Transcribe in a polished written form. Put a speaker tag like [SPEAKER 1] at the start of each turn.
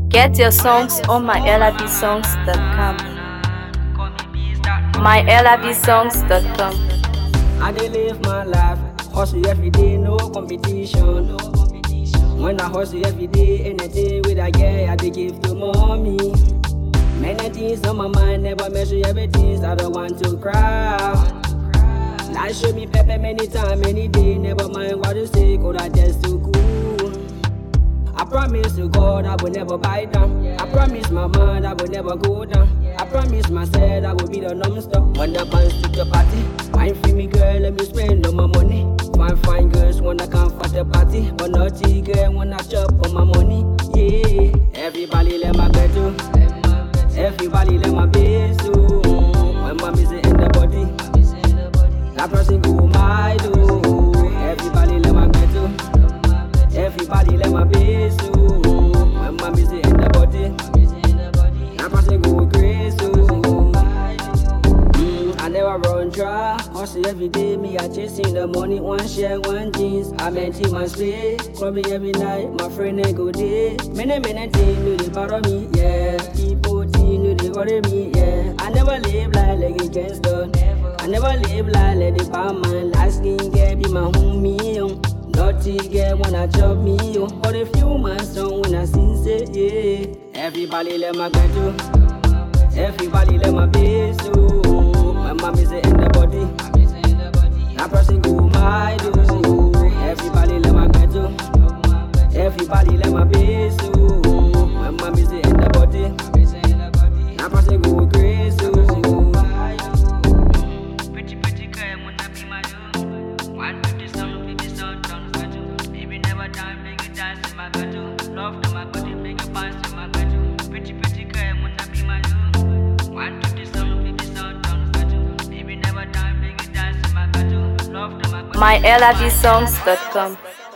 [SPEAKER 1] Get your songs on mylabsongs.com. mylabsongs.com.
[SPEAKER 2] I dey live my life, hustle every day, no competition. When I hustle every day, anything with I get, I dey give to mommy. Many things on my mind, never measure everything, I don't want to cry. Life show me pepper many times, many days, never mind what you say, cause I just too cool. I promise to God I will never bite down. I promise my mind I will never go down. I promise myself I will be the non-stop. When the bands to the party, fine for me girl, let me spend all my money. Fine girls wanna come for the party, but naughty girl wanna chop on my money. Yeah, everybody let my bed do. Everybody let my bass do. When my music in the body, that person go my do. Everybody let my bed do. Everybody let my bass do. When my music in the body, that person go crazy. I never run dry. Hustle every day, me I chasing the money. One share, one jeans. I maintain my space. Clubbing every night, my friend ain't go day. Many things do they bother me, yeah. People do they worry me, yeah. I never live like a gangster. I never live like the bad man. Light skin girl be my homie, naughty girl wanna chop me, but a few months on when I sing say, yeah. Everybody let my girl do. Everybody let my bass do. When my music in the body, that person go my do. Everybody let my girl do. Everybody let my bass do. When my music in the body, that person go crazy. Pretty girl wanna be my do. One to the song, baby song, don't got you. Baby never time, make it dance in my bedroom. Love to my body, make it bounce in my bedroom. Pretty girl wanna be my do. One to the song, baby song, don't got you. Baby never time, make it dance in my bedroom. Love to my body.
[SPEAKER 1] mylabsongs.com.